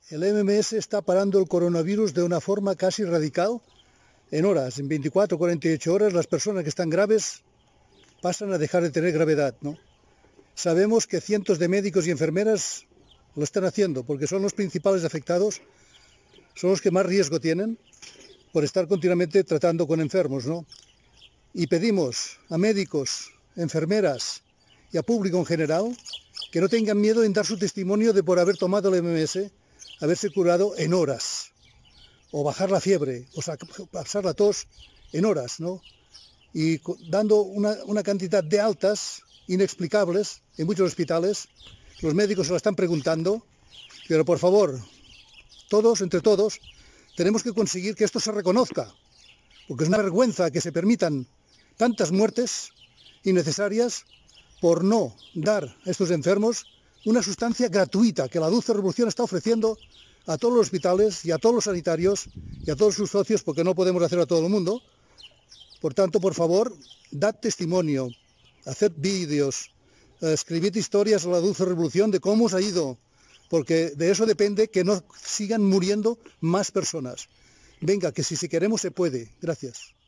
El MMS está parando el coronavirus de una forma casi radical. En horas, en 24 o 48 horas, las personas que están graves pasan a dejar de tener gravedad, ¿no? Sabemos que cientos de médicos y enfermeras lo están haciendo porque son los principales afectados, son los que más riesgo tienen por estar continuamente tratando con enfermos, ¿no? Y pedimos a médicos, enfermeras y a público en general que no tengan miedo en dar su testimonio de por haber tomado el MMS, haberse curado en horas, o bajar la fiebre, o pasar la tos en horas, ¿no? Y dando una cantidad de altas inexplicables en muchos hospitales. Los médicos se lo están preguntando, pero por favor, todos, entre todos, tenemos que conseguir que esto se reconozca, porque es una vergüenza que se permitan tantas muertes innecesarias por no dar a estos enfermos una sustancia gratuita que la Dulce Revolución está ofreciendo a todos los hospitales y a todos los sanitarios y a todos sus socios, porque no podemos hacerlo a todo el mundo. Por tanto, por favor, dad testimonio, haced vídeos, escribid historias a la Dulce Revolución de cómo os ha ido, porque de eso depende que no sigan muriendo más personas. Venga, que si queremos se puede. Gracias.